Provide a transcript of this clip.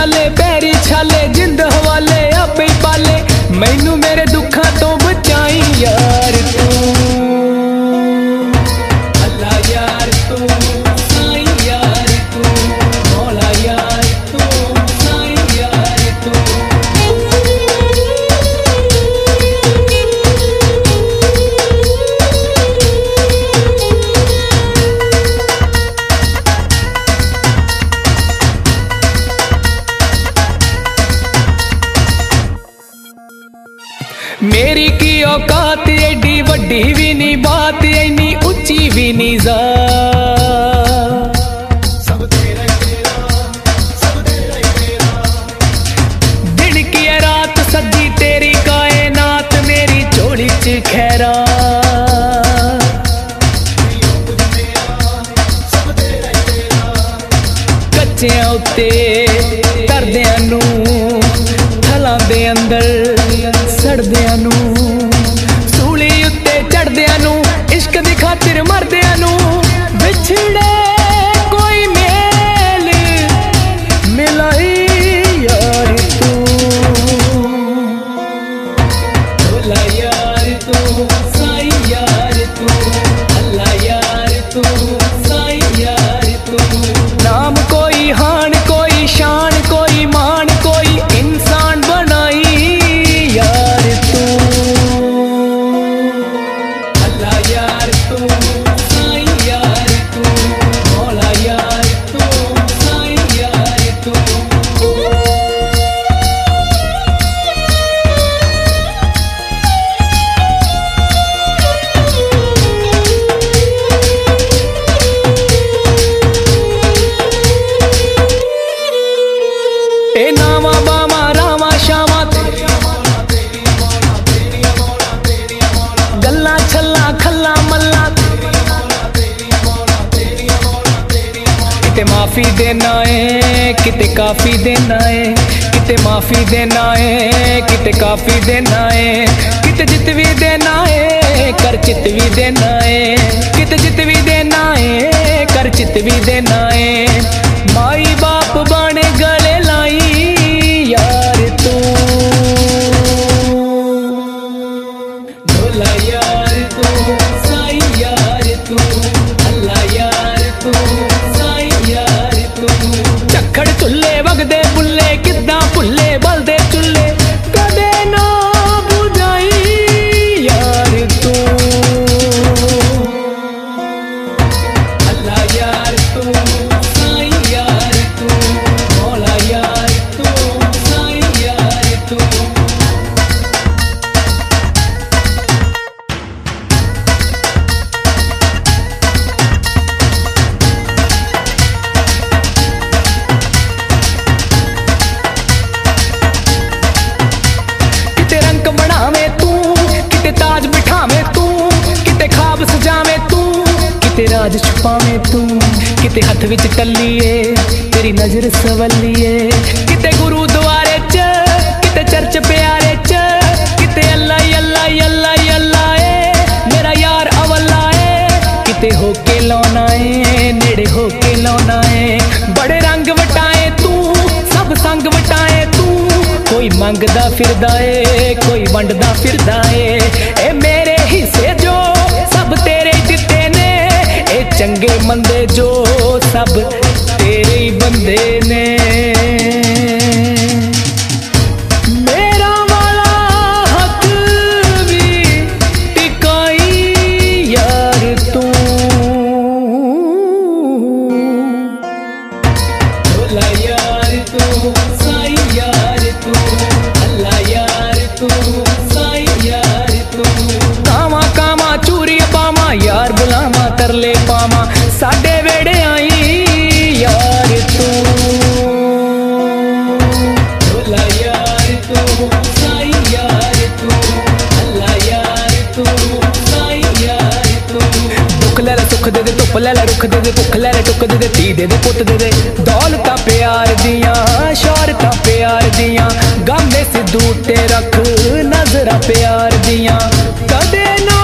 छाले पैरी छाले जिंद हवाले आपे पाले मैनू मेरे दुखा तो बचाई यार तू अल्लाह यार तू साईं यार तू मौला यार तू साईं यार तू। मेरी की औकात एडी वड्डी भी नहीं बात इन्नी उच्ची भी नहीं जा दिन की है रात सजी तेरी कायनात मेरी झोली च खैरा कच्चियां उत्ते तरदियां नू थलां दे अंदर सड़दियां नू सूली उत्ते चढ़दियां नू इश्क दी खातिर मरदियां नू बिछड़े कोई मेल मिलाई यार तू भोला यार तू साईं यार तू अल्लाह यार तू साईं यार तू। नाम कोई हान कोई शान कोई मान कोई इंसान बनाई यार तू अल्लाह यार तू साईं यार तू मौला यार तू साईं यार तू। ए नामा बामा रामा शामा गल्ला छल्ला खल्ला मल्ला किते माफी देना है किते काफी देना है किते माफी देना है किते काफी देना है किते जित भी देना है कर चित भी देना है किते जित भी देना है कर चित भी देना है। माई बाप बाने गले लाई यार तू भोला यार तू साईं यार तू अल्लाह यार तू साईं यार तू। झक्खड़ चुल्ले वगदे बुल्ले किद्दां भुल्ले बलदे चुल्ले कदे ना बुझाई यार तू अल्लाह यार तू साईं यार तू मौला यार तू साईं यार तू। किते रंग बनावे तू किते ताज बिठावे तू किते ख्वाब सजावे तू किते राज छुपावे तू किते हथ विच टल्लीए तेरी नजर सवल्लीए किते गुरुद्वारे च किते चर्च प्यारे च किते अल्लाह अल्लाह अल्लाह अल्लाह ए मेरा यार अवल्ला ए किते होके लौना है नेड़े होके लौना है। बड़े रंग वटाए तू सब संग वटाए तू कोई मंगदा फिरदा है कोई वंडदा फिरदा है ए मेरे हिस्से जो सब तेरे दिते ने ए चंगे मंदे जो सब तेरे ही बंदे ने। मेरा वाला हक भी टिकाई यार तू भोला यार तू साईं यार तू अल्लाह यार तू साईं यार तू। कामा कामा चूरी पामा यार बुलामा तरले पामा साडे वेड़े आई यार तू भोला यार तू साईं यार तू अल्लाह यार तू साईं यार तू। दुख ले सुख दे धुप ले रुख दे भुख ले टुक दे धी दे पुत दे दौलतां प्यार दियां शौहरतां प्यार दियां गांदे सिद्धू ते रख नजरां प्यार दियां कदे ना